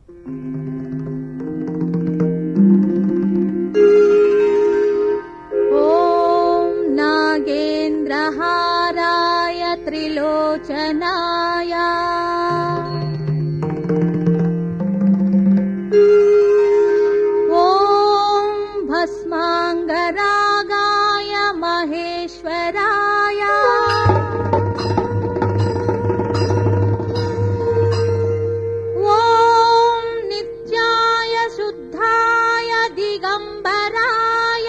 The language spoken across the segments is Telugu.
नागेन्द्रहाराय त्रिलोचनाय ॐ भस्माङ्गरागाय महेश्वराय ॐ नित्याय शुद्धाय दिगम्बराय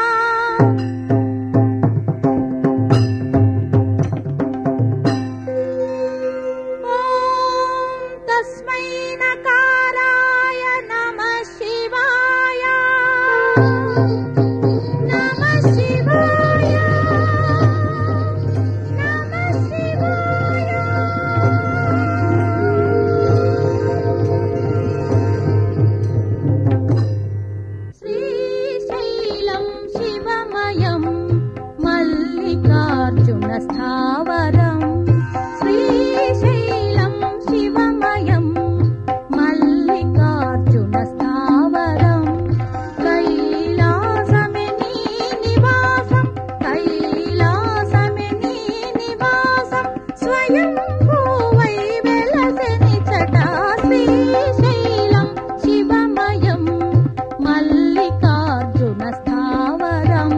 तस्मै नकाराय नमः शिवाय नमः शिवाय नमः शिवाय। श्रीशैलं शिवमयं मल्लिकार्जुनस्थावरम् श्रीशैलं शिवमयं मल्लिकार्जुनस्थावरं कैलासमेनिवासं कैलासमेनिवासं स्वयंभूवै वेलसिनिचटा श्रीशैलं शिवमयं मल्लिकार्जुनस्थावरम्।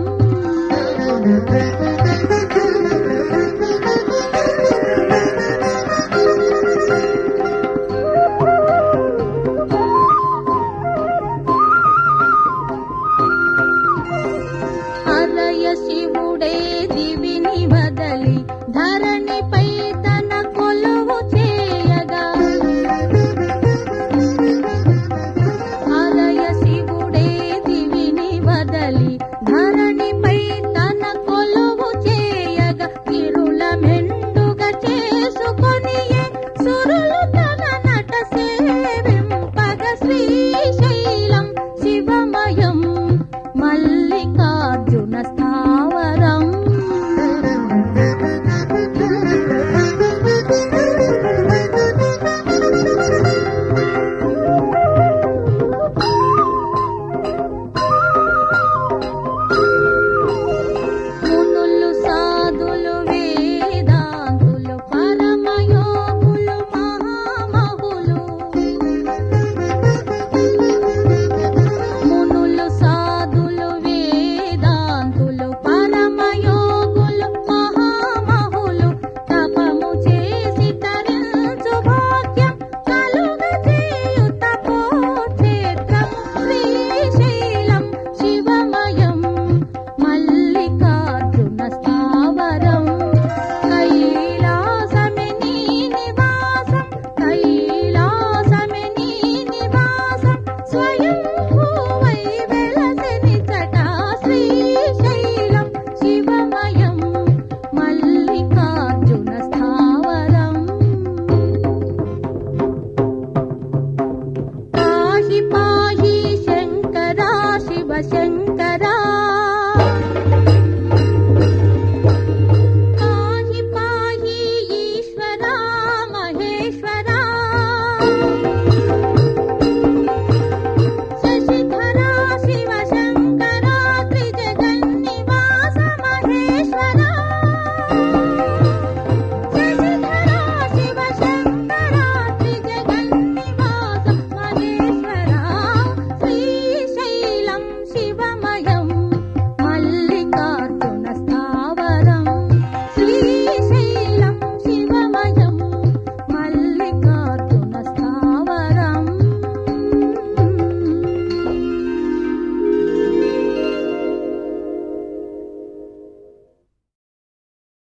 హరయ శివుడే దివిని వదలి ధరణిపై తన కొలువు చేయగా హరయ శివుడే దివిని వదలి ధరణిపై తన కొలువు చేయగా తిరుల మెండుగా చేసుకొనియే సురులు తన నట సేవింపగ శ్రీశైలం శివమయం మల్లికార్జునస్థావరం। మునులు సాధులు వేదాంతులు పరమయోగులు మహామహులు మునులు సాధులు వేదాంతులు పరమయోగులు మహామహులు తపము చేసి తరించు భాగ్యం కలుగజేయు తపోక్షేత్రం శ్రీశైలం శివమయం మల్లికార్జునస్థావరం కైలాసమెని నివాసం కైలాసమెని నివాసం స్వయంభూవై వెలసినిచట శ్రీశైలం శివమయం మల్లికార్జునస్థావరం। పాహి పాహి శంకరా శివ శంకర